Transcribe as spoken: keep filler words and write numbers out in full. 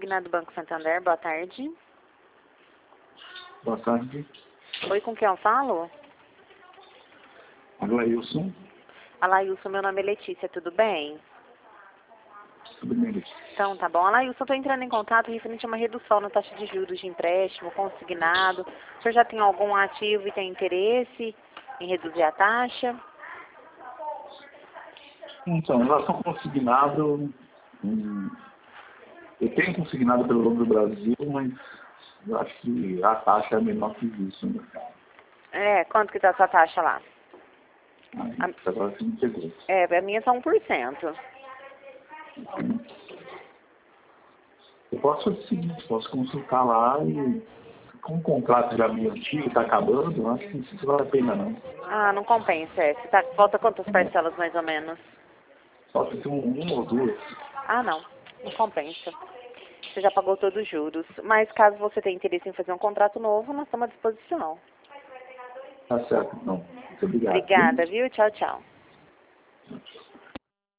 consignado do Banco Santander, boa tarde. Boa tarde. Oi, com quem eu falo? Alailson. Alailson, meu nome é Letícia, tudo bem? Tudo bem, Letícia? Então, tá bom. Alailson, eu estou entrando em contato referente a uma redução na taxa de juros de empréstimo consignado. O senhor já tem algum ativo e tem interesse em reduzir a taxa? Então, em relação ao consignado, hum, eu tenho consignado pelo Banco do Brasil, mas eu acho que a taxa é menor que isso no mercado. É, quanto que tá a sua taxa lá? Aí, A, agora você me pegou. é, a minha tá um por cento. Eu posso fazer o seguinte, posso consultar lá e, com o contrato já meio antigo, está acabando, eu acho que isso não vale a pena não. Ah, não compensa, é. Você tá, falta quantas parcelas mais ou menos? Só se tem um, uma ou duas. Ah, não. Não compensa. Você já pagou todos os juros. Mas caso você tenha interesse em fazer um contrato novo, nós estamos à disposição. Tá certo, então. Muito obrigado. Obrigada, viu? Tchau, tchau. Viu?